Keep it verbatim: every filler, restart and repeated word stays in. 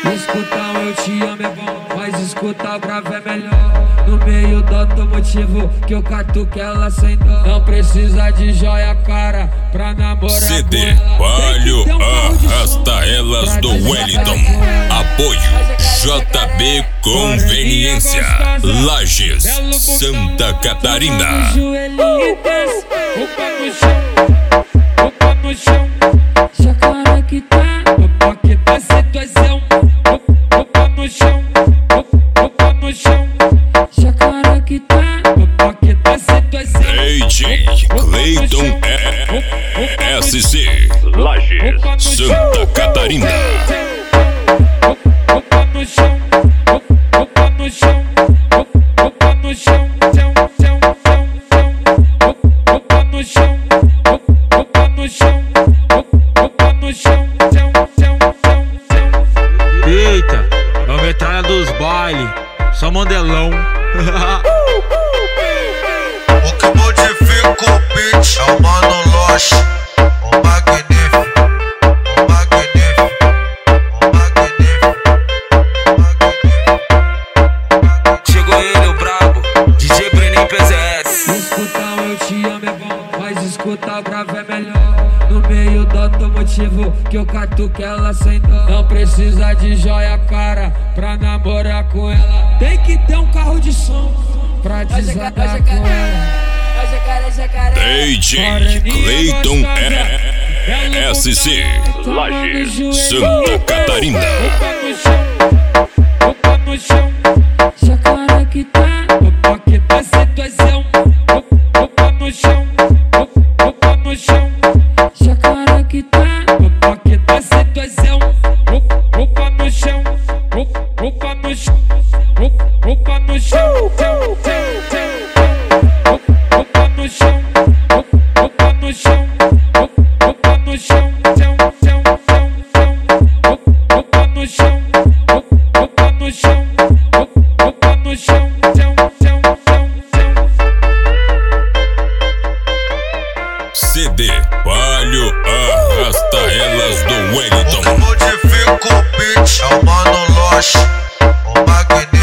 Escutar eu te amo é bom, mas escutar bravo é melhor. No meio do automotivo que eu catuco ela sem dó. Não precisa de joia cara pra namorar. C D Palio Arrasta Elas do Wellington. Apoio J B Conveniência, Lages, Santa Catarina. Opa no chão, opa no chão. Jacaré que tá, opa que tá situação. Opa no chão, opa no chão. Jacaré que tá, opa que tá situação. D J Cleiton S C, Lages, Santa Catarina. Opa no chão, opa no chão, opa no chão, opa no chão, opa no chão, opa no chão. Eita, é o metralha dos bailes, só modelão. O que modifica o beat é o Mano Loche, o magnífico, o magnífico, o magnífico, o magnífico. Chegou ele, o brabo, D J Brenin P Z S. Escutar eu te amo é bom, mas escutar bravo é melhor. No meio do automotivo que eu catuco ela sem dó. Não precisa de joia cara pra namorar com ela. Tem que ter um carro de som pra desatar com ela. D J Cleiton S C, Lages, Santa Catarina. Opa no chão, opa no chão. Jacaré que tá, opa que tá situação. Opa no chão, opa no chão. Jacaré que tá, opa que tá situação. Opa no chão, opa no chão, opa no chão. Opa no chão, opa no chão, opa no chão, opa no chão, opa no chão, opa no chão. C D Palio Arrasta Elas do O Wellington. que modifica o beat é o Mano Loche, o magnífico.